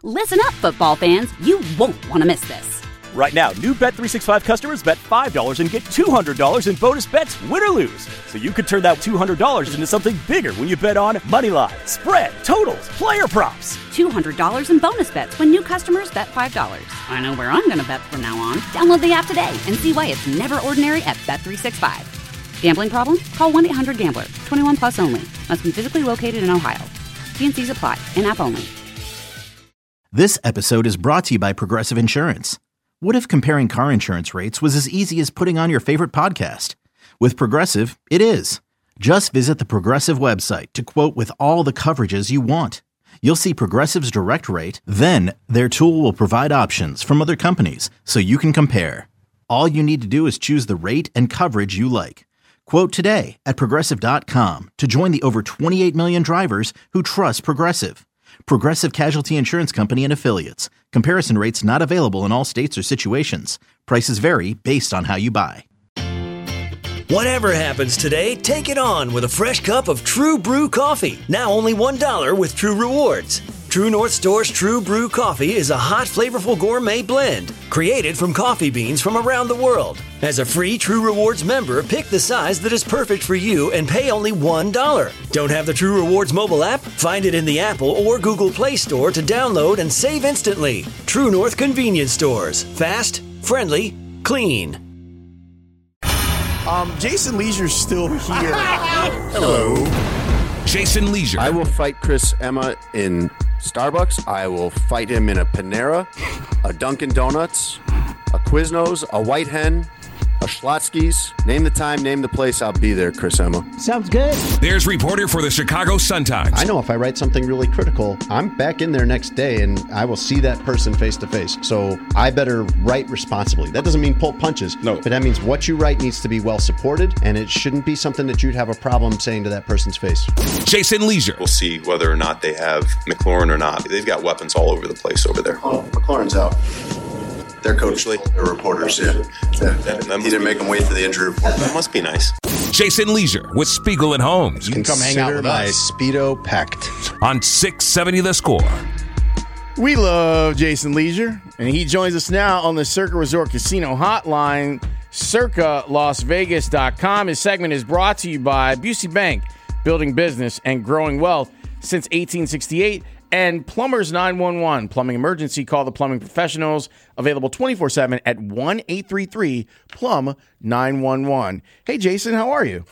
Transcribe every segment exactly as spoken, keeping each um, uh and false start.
Listen up, football fans. You won't want to miss this. Right now, new Bet three sixty-five customers bet five dollars and get two hundred dollars in bonus bets, win or lose. So you could turn that two hundred dollars into something bigger when you bet on money line, spread, totals, player props. two hundred dollars in bonus bets when new customers bet five dollars. I know where I'm going to bet from now on. Download the app today and see why it's never ordinary at Bet three sixty-five. Gambling problem? Call one eight hundred gambler. twenty-one plus only. Must be physically located in Ohio. T and C's apply. In-app only. This episode is brought to you by Progressive Insurance. What if comparing car insurance rates was as easy as putting on your favorite podcast? With Progressive, it is. Just visit the Progressive website to quote with all the coverages you want. You'll see Progressive's direct rate, then their tool will provide options from other companies so you can compare. All you need to do is choose the rate and coverage you like. Quote today at Progressive dot com to join the over twenty-eight million drivers who trust Progressive. Progressive Casualty Insurance Company and Affiliates. Comparison rates not available in all states or situations. Prices vary based on how you buy. Whatever happens today, take it on with a fresh cup of True Brew coffee. Now only one dollar with True Rewards. True North Store's True Brew coffee is a hot, flavorful gourmet blend created from coffee beans from around the world. As a free True Rewards member, pick the size that is perfect for you and pay only one dollar. Don't have the True Rewards mobile app? Find it in the Apple or Google Play Store to download and save instantly. True North Convenience Stores. Fast, friendly, clean. Um, Jason Leisure's still here. Hello. Jason Leisure. I will fight Chris Emma in Starbucks. I will fight him in a Panera, a Dunkin' Donuts, a Quiznos, a White Hen, a Schlotsky's. Name the time, name the place. I'll be there, Chris Emma. Sounds good. There's reporter for the Chicago Sun-Times. I know if I write something really critical, I'm back in there next day and I will see that person face to face. So I better write responsibly. That doesn't mean pull punches. No. But that means what you write needs to be well supported, and it shouldn't be something that you'd have a problem saying to that person's face. Jason Leisure. We'll see whether or not they have McLaurin or not. They've got weapons all over the place over there. Oh, McLaurin's out. They're coachly. They're reporters, yeah. yeah. That, that he didn't make them wait for the injury report. That must be nice. Jason Leisure with Spiegel and Holmes. You can come hang out with my us. Speedo packed. On six seventy The Score. We love Jason Leisure, and he joins us now on the Circa Resort Casino Hotline, circa las vegas dot com. His segment is brought to you by Busey Bank, building business and growing wealth since eighteen sixty-eight. And Plumbers nine one one, plumbing emergency, call the plumbing professionals, available twenty-four seven at one eight three three plumb nine one one. Hey, Jason, how are you?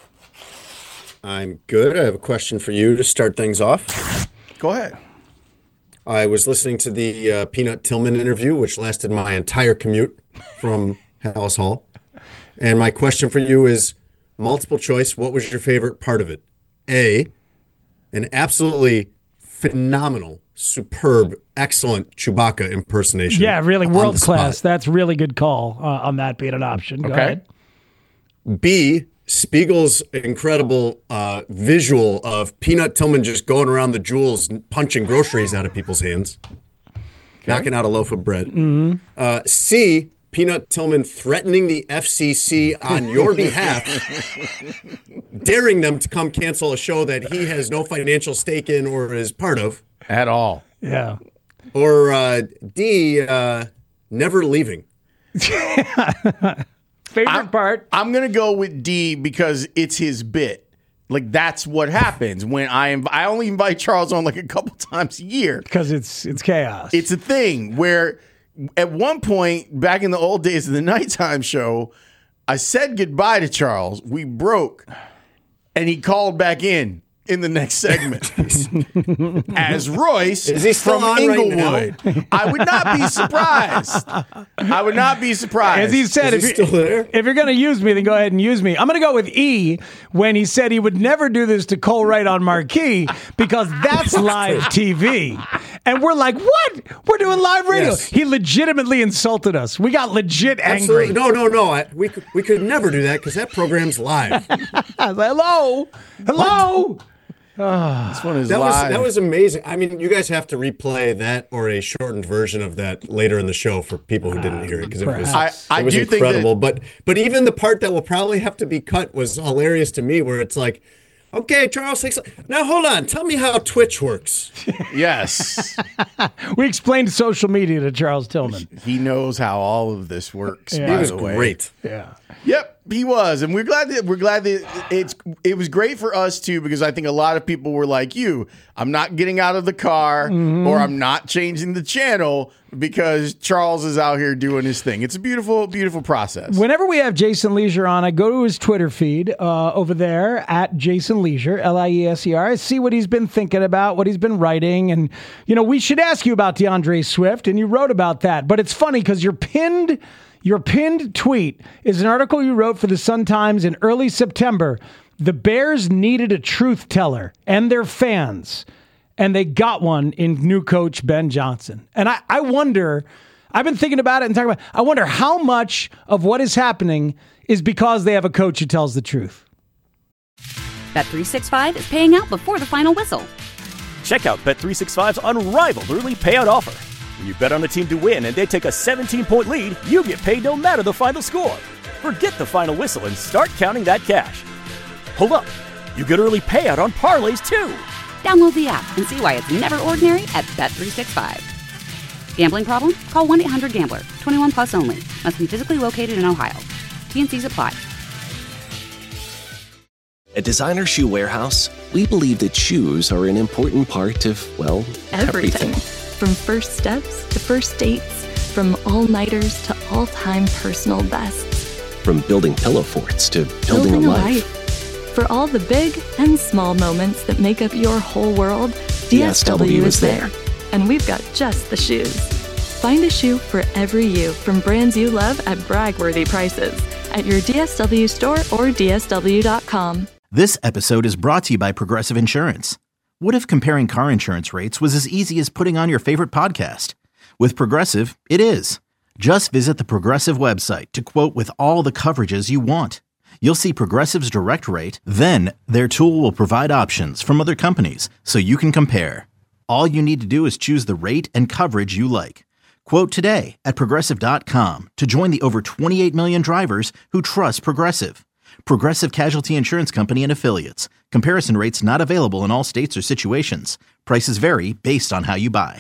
I'm good. I have a question for you to start things off. Go ahead. I was listening to the uh, Peanut Tillman interview, which lasted my entire commute from Hallis Hall. And my question for you is multiple choice. What was your favorite part of it? A, an absolutely phenomenal, superb, excellent Chewbacca impersonation. Yeah, really world class. That's really good call uh, on that being an option. Go okay. ahead. B, Spiegel's incredible uh, visual of Peanut Tillman just going around the jewels and punching groceries out of people's hands, okay. knocking out a loaf of bread. Mm-hmm. Uh, C, Peanut Tillman threatening the F C C on your behalf, daring them to come cancel a show that he has no financial stake in or is part of. At all. Yeah. Or uh, D, uh, never leaving. Favorite I'm, part? I'm going to go with D because it's his bit. Like, that's what happens when I inv- I only invite Charles on like a couple times a year. Because it's, it's chaos. It's a thing where at one point, back in the old days of the nighttime show, I said goodbye to Charles. We broke, and he called back in in the next segment as Royce Is he still from on Inglewood. Right I would not be surprised. I would not be surprised. As he said, Is if, he you're, still there? if you're going to use me, then go ahead and use me. I'm going to go with E when he said he would never do this to Cole Wright on Marquee because that's live T V. And we're like, what? We're doing live radio. Yes. He legitimately insulted us. We got legit angry. Absolutely. No, no, no. I, we, could, we could never do that because that program's live. I was like, hello? Hello? This one is That live. was that was amazing. I mean, you guys have to replay that or a shortened version of that later in the show for people who didn't hear it because it was I- I it was do think incredible. that- but but even the part that will probably have to be cut was hilarious to me, where it's like, Okay, Charles takes. Now hold on. Tell me how Twitch works. Yes. We explained social media to Charles Tillman. He knows how all of this works. Yeah. By He was the way. great. Yeah. Yep, he was, and we're glad that we're glad that it's it was great for us too, because I think a lot of people were like you. I'm not getting out of the car, Mm-hmm. or I'm not changing the channel because Charles is out here doing his thing. It's a beautiful, beautiful process. Whenever we have Jason Leisure on, I go to his Twitter feed uh, over there at Jason Leisure, L I E S E R. I see what he's been thinking about, what he's been writing. And, you know, we should ask you about DeAndre Swift, and you wrote about that. But it's funny because your pinned, your pinned tweet is an article you wrote for the Sun-Times in early September. The Bears needed a truth teller and their fans, and they got one in new coach Ben Johnson. And I, I wonder... I've been thinking about it and talking about it. I wonder how much of what is happening is because they have a coach who tells the truth. Bet three sixty-five is paying out before the final whistle. Check out Bet three sixty-five's unrivaled early payout offer. When you bet on a team to win and they take a seventeen-point lead, you get paid no matter the final score. Forget the final whistle and start counting that cash. Hold up. You get early payout on parlays, too. Download the app and see why it's never ordinary at Bet three sixty-five. Gambling problem? Call one eight hundred gambler. twenty-one plus only. Must be physically located in Ohio. T N Cs apply. At Designer Shoe Warehouse, we believe that shoes are an important part of, well, everything. everything. From first steps to first dates, from all-nighters to all-time personal bests. From building pillow forts to building, Building a a life. life. For all the big and small moments that make up your whole world, D S W is there. And we've got just the shoes. Find a shoe for every you from brands you love at brag-worthy prices at your D S W store or D S W dot com. This episode is brought to you by Progressive Insurance. What if comparing car insurance rates was as easy as putting on your favorite podcast? With Progressive, it is. Just visit the Progressive website to quote with all the coverages you want. You'll see Progressive's direct rate, then their tool will provide options from other companies so you can compare. All you need to do is choose the rate and coverage you like. Quote today at Progressive dot com to join the over twenty-eight million drivers who trust Progressive. Progressive Casualty Insurance Company and Affiliates. Comparison rates not available in all states or situations. Prices vary based on how you buy.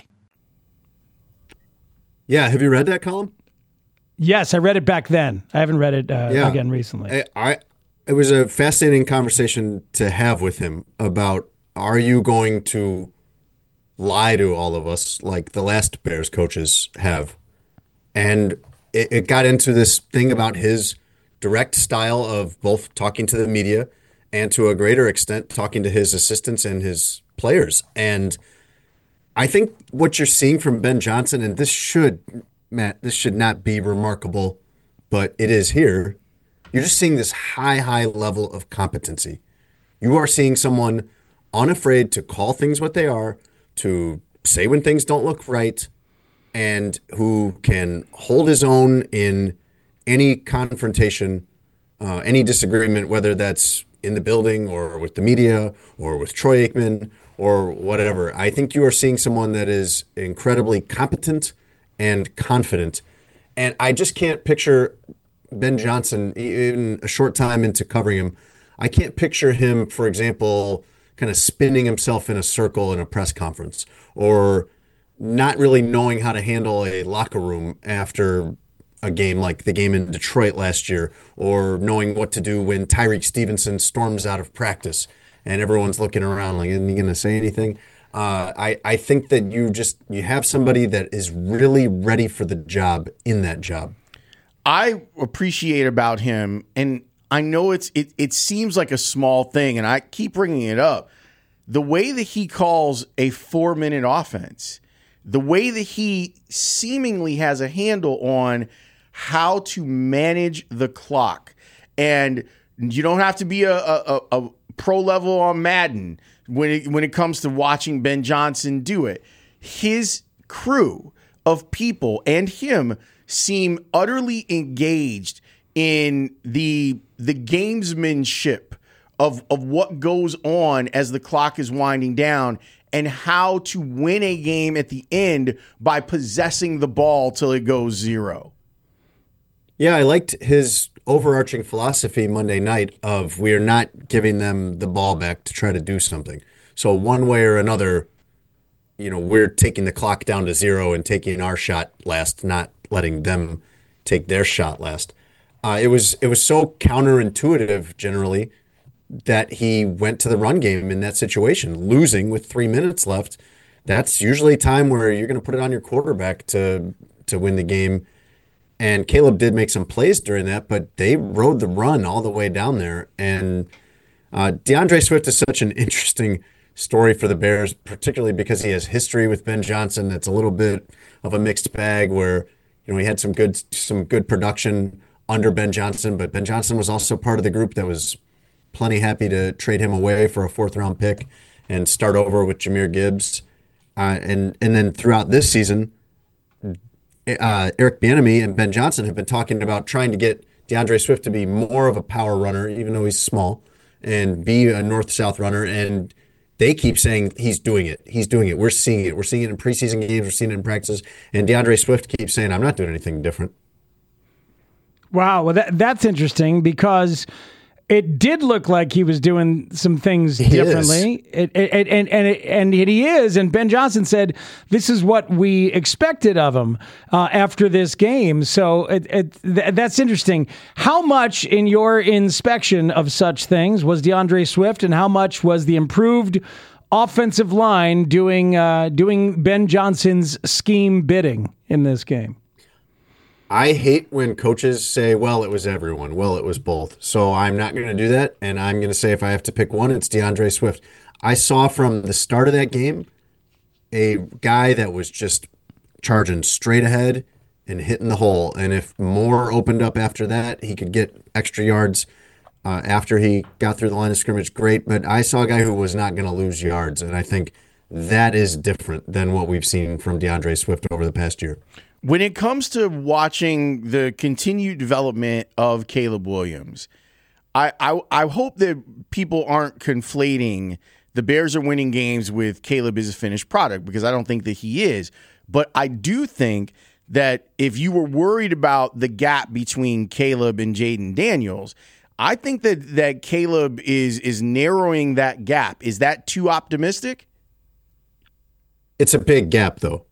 Yeah, have you read that column? Yes, I read it back then. I haven't read it uh, Yeah. again recently. I, I it was a fascinating conversation to have with him about, are you going to lie to all of us like the last Bears coaches have? And it, it got into this thing about his direct style of both talking to the media and to a greater extent talking to his assistants and his players. And I think what you're seeing from Ben Johnson, and this should, Matt, this should not be remarkable, but it is here. You're just seeing this high, high level of competency. You are seeing someone unafraid to call things what they are, to say when things don't look right, and who can hold his own in any confrontation, uh, any disagreement, whether that's in the building or with the media or with Troy Aikman or whatever. I think you are seeing someone that is incredibly competent and confident. And I just can't picture Ben Johnson, even a short time into covering him, I can't picture him, for example, kind of spinning himself in a circle in a press conference, or not really knowing how to handle a locker room after a game like the game in Detroit last year, or knowing what to do when Tyreek Stevenson storms out of practice and everyone's looking around like, isn't he going to say anything? Uh, I, I think that you just you have somebody that is really ready for the job in that job. I appreciate about him, and I know it's it, it seems like a small thing, and I keep bringing it up, the way that he calls a four-minute offense, the way that he seemingly has a handle on how to manage the clock. And you don't have to be a, a, a pro level on Madden when it, when it comes to watching Ben Johnson do it. His crew of people and him seem utterly engaged in the the gamesmanship of, of what goes on as the clock is winding down, and how to win a game at the end by possessing the ball till it goes zero. Yeah, I liked his overarching philosophy Monday night of we're not giving them the ball back to try to do something. So one way or another, you know, we're taking the clock down to zero and taking our shot last, not letting them take their shot last. Uh, it was it was so counterintuitive generally that he went to the run game in that situation, losing with three minutes left. That's usually a time where you're going to put it on your quarterback to to win the game. And Caleb did make some plays during that, but they rode the run all the way down there. And uh, DeAndre Swift is such an interesting story for the Bears, particularly because he has history with Ben Johnson. That's a little bit of a mixed bag where, you know, he had some good some good production under Ben Johnson, but Ben Johnson was also part of the group that was plenty happy to trade him away for a fourth round pick and start over with Jahmyr Gibbs. Uh, and, and then throughout this season, uh, Eric Bieniemy and Ben Johnson have been talking about trying to get DeAndre Swift to be more of a power runner, even though he's small, and be a north-south runner. And they keep saying he's doing it. He's doing it. We're seeing it. We're seeing it in preseason games. We're seeing it in practices. And DeAndre Swift keeps saying, I'm not doing anything different. Wow. Well, that, that's interesting because it did look like he was doing some things he differently. It, it, it, and, and, it, and he is. And Ben Johnson said, this is what we expected of him uh, after this game. So it, it, th- that's interesting. How much in your inspection of such things was DeAndre Swift, and how much was the improved offensive line doing uh, doing Ben Johnson's scheme bidding in this game? I hate when coaches say, well, it was everyone. Well, it was both. So I'm not going to do that. And I'm going to say if I have to pick one, it's DeAndre Swift. I saw from the start of that game a guy that was just charging straight ahead and hitting the hole. And if Moore opened up after that, he could get extra yards uh, after he got through the line of scrimmage. Great. But I saw a guy who was not going to lose yards. And I think that is different than what we've seen from DeAndre Swift over the past year. When it comes to watching the continued development of Caleb Williams, I, I I hope that people aren't conflating the Bears are winning games with Caleb is a finished product, because I don't think that he is. But I do think that if you were worried about the gap between Caleb and Jaden Daniels, I think that, that Caleb is is narrowing that gap. Is that too optimistic? It's a big gap, though.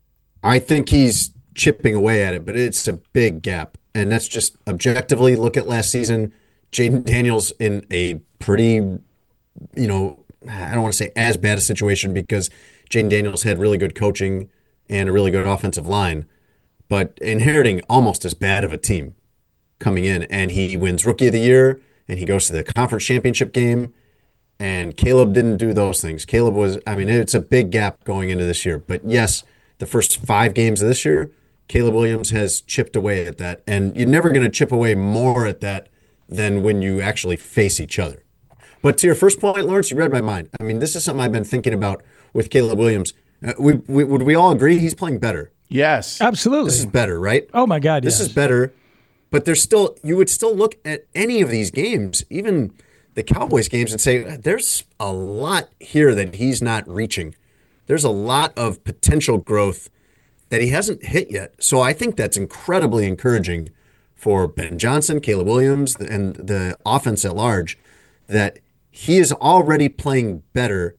I think he's chipping away at it, but it's a big gap. And that's just objectively look at last season. Jaden Daniels in a pretty, you know, I don't want to say as bad a situation because Jaden Daniels had really good coaching and a really good offensive line, but inheriting almost as bad of a team coming in. And he wins Rookie of the Year and he goes to the conference championship game. And Caleb didn't do those things. Caleb was, I mean, it's a big gap going into this year. But yes, the first five games of this year, Caleb Williams has chipped away at that. And you're never going to chip away more at that than when you actually face each other. But to your first point, Lawrence, you read my mind. I mean, this is something I've been thinking about with Caleb Williams. Uh, we, we, would we all agree he's playing better? Yes. Absolutely. This is better, right? Oh, my God, This yes. is better. But there's still, you would still look at any of these games, even the Cowboys games, and say, there's a lot here that he's not reaching. There's a lot of potential growth that he hasn't hit yet. So I think that's incredibly encouraging for Ben Johnson, Caleb Williams, and the offense at large, that he is already playing better,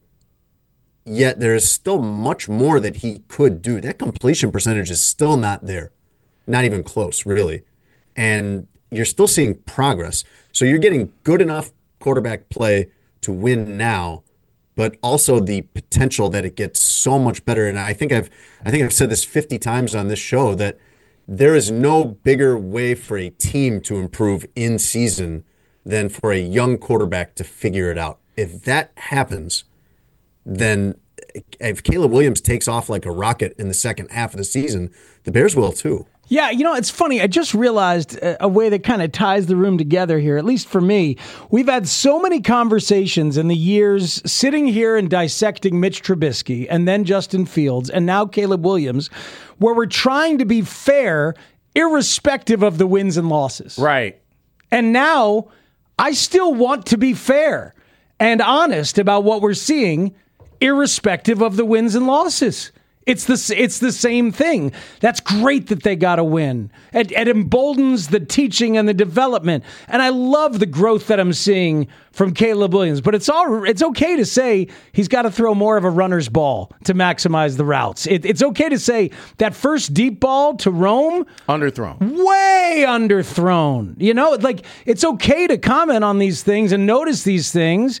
yet there is still much more that he could do. That completion percentage is still not there. Not even close, really. And you're still seeing progress. So you're getting good enough quarterback play to win now, but also the potential that it gets so much better. And I think I've I think I've said this fifty times on this show that there is no bigger way for a team to improve in season than for a young quarterback to figure it out. If that happens, then if Caleb Williams takes off like a rocket in the second half of the season, the Bears will too. Yeah, you know, it's funny. I just realized a, a way that kind of ties the room together here, at least for me. We've had so many conversations in the years sitting here and dissecting Mitch Trubisky and then Justin Fields and now Caleb Williams, where we're trying to be fair irrespective of the wins and losses. Right. And now I still want to be fair and honest about what we're seeing irrespective of the wins and losses. It's the, it's the same thing. That's great that they got a win. It, it emboldens the teaching and the development. And I love the growth that I'm seeing from Caleb Williams. But it's all it's okay to say he's got to throw more of a runner's ball to maximize the routes. It, it's okay to say that first deep ball to Rome, underthrown. Way underthrown. You know, like it's okay to comment on these things and notice these things.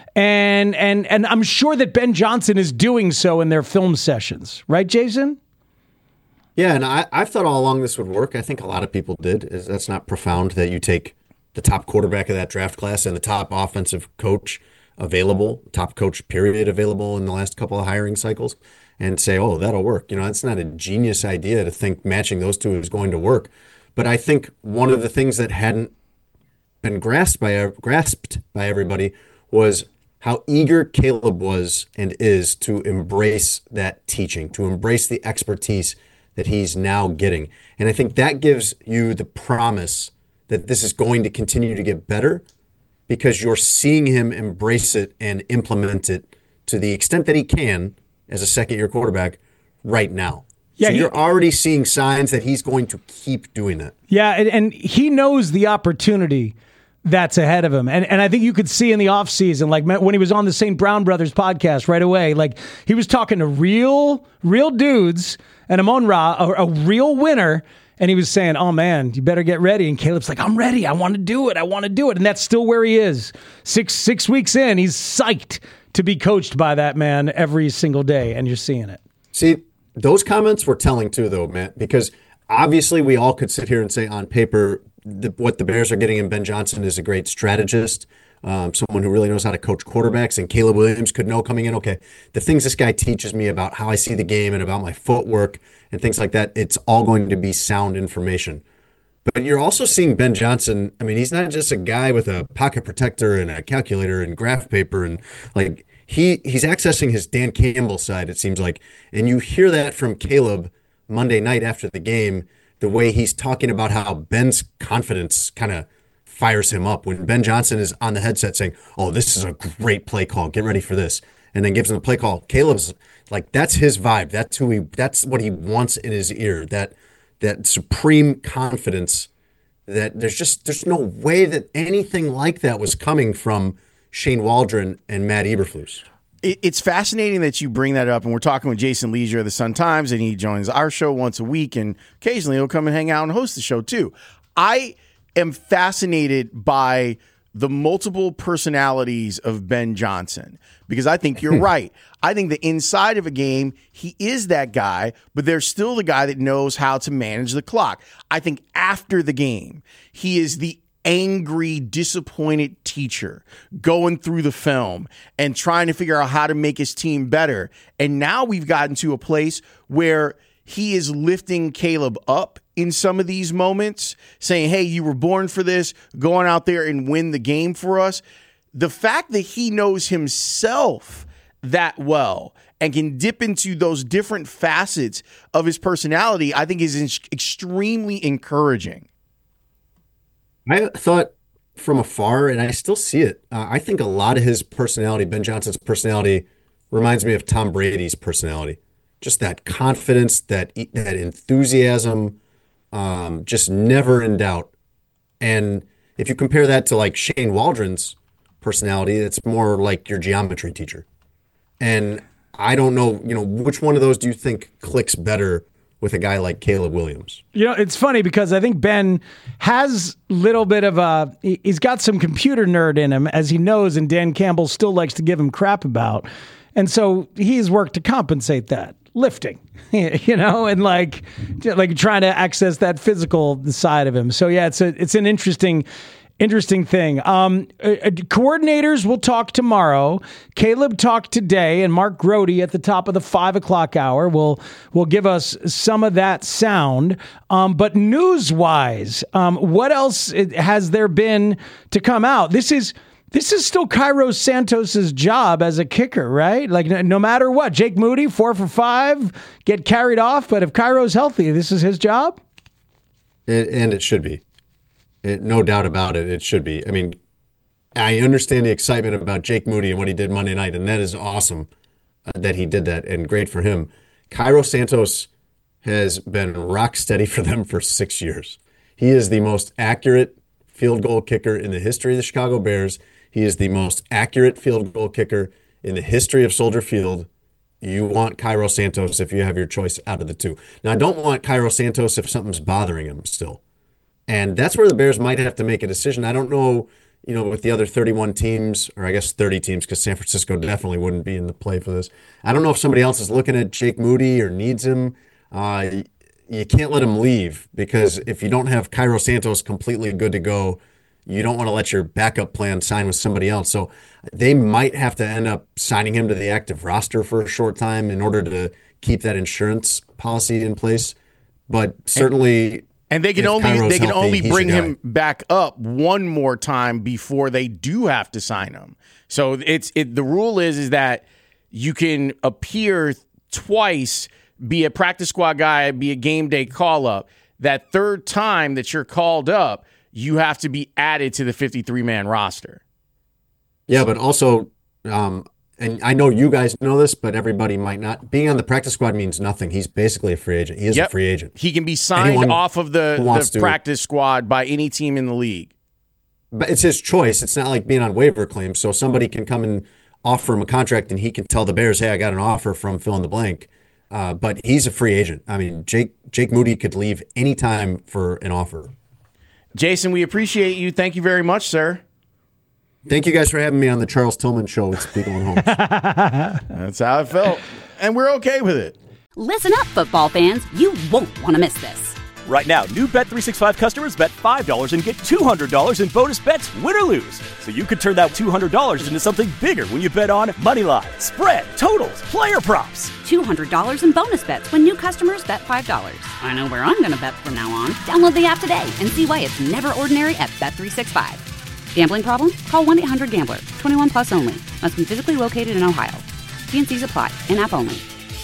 And and and I'm sure that Ben Johnson is doing so in their film sessions. Right, Jason? Yeah, and I, I've thought all along this would work. I think a lot of people did. Is That's not profound that you take the top quarterback of that draft class and the top offensive coach available, top coach period available in the last couple of hiring cycles, and say, oh, that'll work. You know, it's not a genius idea to think matching those two is going to work. But I think one of the things that hadn't been grasped by grasped by everybody was how eager Caleb was and is to embrace that teaching, to embrace the expertise that he's now getting. And I think that gives you the promise that this is going to continue to get better because you're seeing him embrace it and implement it to the extent that he can as a second-year quarterback right now. Yeah, so he, you're already seeing signs that he's going to keep doing that. Yeah, and, and he knows the opportunity that's ahead of him. And and I think you could see in the offseason, like when he was on the Saint Brown Brothers podcast right away, like he was talking to real, real dudes and Amon Ra, a, a real winner, and he was saying, oh man, you better get ready. And Caleb's like, I'm ready. I want to do it. I want to do it. And that's still where he is. Six six weeks in, he's psyched to be coached by that man every single day, and you're seeing it. See, those comments were telling too, though, Matt, because obviously we all could sit here and say on paper, The, what the Bears are getting in Ben Johnson is a great strategist, um, someone who really knows how to coach quarterbacks. And Caleb Williams could know coming in, okay, the things this guy teaches me about how I see the game and about my footwork and things like that, it's all going to be sound information. But you're also seeing Ben Johnson. I mean, he's not just a guy with a pocket protector and a calculator and graph paper. And like he he's accessing his Dan Campbell side, it seems like. And you hear that from Caleb Monday night after the game, the way he's talking about how Ben's confidence kind of fires him up when Ben Johnson is on the headset saying, oh, this is a great play call. Get ready for this. And then gives him a play call. Caleb's like, that's his vibe. That's who he, that's what he wants in his ear. That, that supreme confidence that there's just, there's no way that anything like that was coming from Shane Waldron and Matt Eberflus. It's fascinating that you bring that up, and we're talking with Jason Lieser of the Sun-Times, and he joins our show once a week, and occasionally he'll come and hang out and host the show too. I am fascinated by the multiple personalities of Ben Johnson because I think you're right. I think the inside of a game, he is that guy, but there's still the guy that knows how to manage the clock. I think after the game, he is the angry, disappointed teacher going through the film and trying to figure out how to make his team better. And now we've gotten to a place where he is lifting Caleb up in some of these moments, saying, hey, you were born for this, going out there and win the game for us. The fact that he knows himself that well and can dip into those different facets of his personality, I think is extremely encouraging. I thought from afar, and I still see it, uh, I think a lot of his personality, Ben Johnson's personality, reminds me of Tom Brady's personality. Just that confidence, that that enthusiasm, um, just never in doubt. And if you compare that to like Shane Waldron's personality, it's more like your geometry teacher. And I don't know, you know, which one of those do you think clicks better with a guy like Caleb Williams? You know, it's funny because I think Ben has a little bit of a, he's got some computer nerd in him, as he knows, and Dan Campbell still likes to give him crap about. And so he's worked to compensate that. Lifting, you know, and like, like trying to access that physical side of him. So yeah, it's a, it's an interesting, interesting thing. Um, uh, coordinators will talk tomorrow. Caleb talked today, and Mark Grody at the top of the five o'clock hour will will give us some of that sound. Um, but news wise, um, what else has there been to come out? This is. This is still Cairo Santos's job as a kicker, right? Like no, no matter what, Jake Moody, four for five, get carried off. But if Cairo's healthy, this is his job. It, and it should be, it, no doubt about it. It should be. I mean, I understand the excitement about Jake Moody and what he did Monday night, and that is awesome uh, that he did that, and great for him. Cairo Santos has been rock steady for them for six years. He is the most accurate field goal kicker in the history of the Chicago Bears. He is the most accurate field goal kicker in the history of Soldier Field. You want Cairo Santos if you have your choice out of the two. Now, I don't want Cairo Santos if something's bothering him still. And that's where the Bears might have to make a decision. I don't know, you know, with the other thirty-one teams, or I guess thirty teams, because San Francisco definitely wouldn't be in the play for this. I don't know if somebody else is looking at Jake Moody or needs him. Uh, you can't let him leave, because if you don't have Cairo Santos completely good to go, you don't want to let your backup plan sign with somebody else. So they might have to end up signing him to the active roster for a short time in order to keep that insurance policy in place. But certainly... And they can if only Cairo's they can healthy, only he's bring your guy. him back up one more time before they do have to sign him. So it's it the rule is is that you can appear twice, be a practice squad guy, be a game day call up. That third time that you're called up, you have to be added to the fifty-three man roster. Yeah, but also, um, and I know you guys know this, but everybody might not. Being on the practice squad means nothing. He's basically a free agent. He is Yep. a free agent. He can be signed Anyone off of the, who wants the to- practice squad by any team in the league. But it's his choice. It's not like being on waiver claims. So somebody can come and offer him a contract, and he can tell the Bears, "Hey, I got an offer from fill in the blank." Uh, but he's a free agent. I mean, Jake Jake Moody could leave anytime for an offer. Jason, we appreciate you. Thank you very much, sir. Thank you guys for having me on the Charles Tillman Show with Spiegel and Holmes. That's how it felt. And we're okay with it. Listen up, football fans. You won't want to miss this. Right now, new Bet three sixty-five customers bet five dollars and get two hundred dollars in bonus bets, win or lose. So you could turn that two hundred dollars into something bigger when you bet on moneyline, spread, totals, player props. two hundred dollars in bonus bets when new customers bet five dollars. I know where I'm going to bet from now on. Download the app today and see why it's never ordinary at Bet three sixty-five. Gambling problem? Call one eight hundred gambler. twenty-one plus only. Must be physically located in Ohio. T and C's apply. In-app only.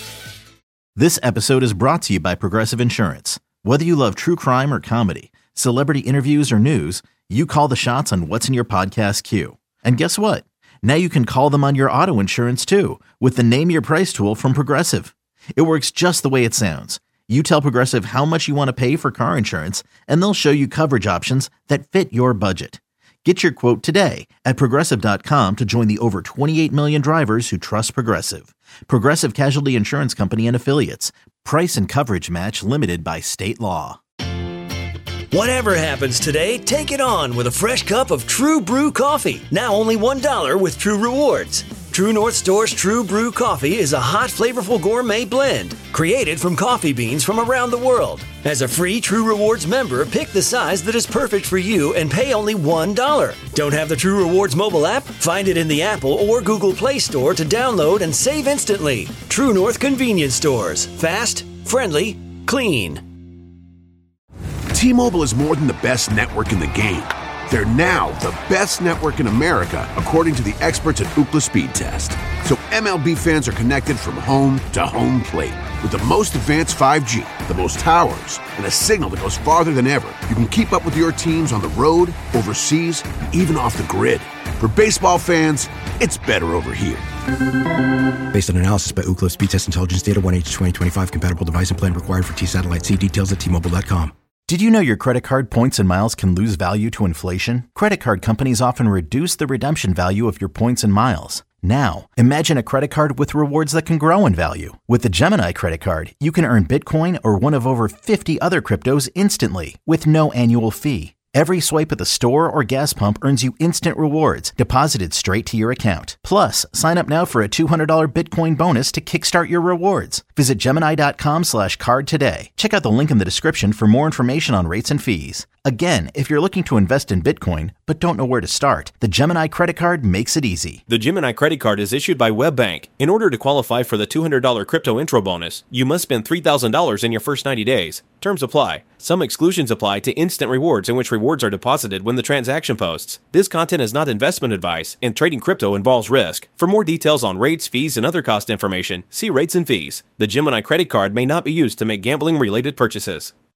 This episode is brought to you by Progressive Insurance. Whether you love true crime or comedy, celebrity interviews or news, you call the shots on what's in your podcast queue. And guess what? Now you can call them on your auto insurance too with the Name Your Price tool from Progressive. It works just the way it sounds. You tell Progressive how much you want to pay for car insurance, and they'll show you coverage options that fit your budget. Get your quote today at Progressive dot com to join the over twenty-eight million drivers who trust Progressive. Progressive Casualty Insurance Company and Affiliates. Price and coverage match limited by state law. Whatever happens today, take it on with a fresh cup of True Brew coffee. Now only one dollar with True Rewards. True North Store's True Brew coffee is a hot, flavorful gourmet blend created from coffee beans from around the world. As a free True Rewards member, pick the size that is perfect for you and pay only one dollar. Don't have the True Rewards mobile app? Find it in the Apple or Google Play Store to download and save instantly. True North Convenience Stores. Fast, friendly, clean. T-Mobile is more than the best network in the game. They're now the best network in America, according to the experts at Ookla Speed Test. So M L B fans are connected from home to home plate. With the most advanced five G, the most towers, and a signal that goes farther than ever, you can keep up with your teams on the road, overseas, and even off the grid. For baseball fans, it's better over here. Based on analysis by Ookla Speed Test Intelligence Data, one H twenty twenty-five compatible device and plan required for T-Satellite. See details at T Mobile dot com. Did you know your credit card points and miles can lose value to inflation? Credit card companies often reduce the redemption value of your points and miles. Now, imagine a credit card with rewards that can grow in value. With the Gemini credit card, you can earn Bitcoin or one of over fifty other cryptos instantly with no annual fee. Every swipe at the store or gas pump earns you instant rewards deposited straight to your account. Plus, sign up now for a two hundred dollars Bitcoin bonus to kickstart your rewards. Visit Gemini dot com slash card today. Check out the link in the description for more information on rates and fees. Again, if you're looking to invest in Bitcoin but don't know where to start, the Gemini credit card makes it easy. The Gemini credit card is issued by WebBank. In order to qualify for the two hundred dollars crypto intro bonus, you must spend three thousand dollars in your first ninety days. Terms apply. Some exclusions apply to instant rewards, in which rewards are deposited when the transaction posts. This content is not investment advice, and trading crypto involves risk. For more details on rates, fees, and other cost information, see rates and fees. The Gemini credit card may not be used to make gambling-related purchases.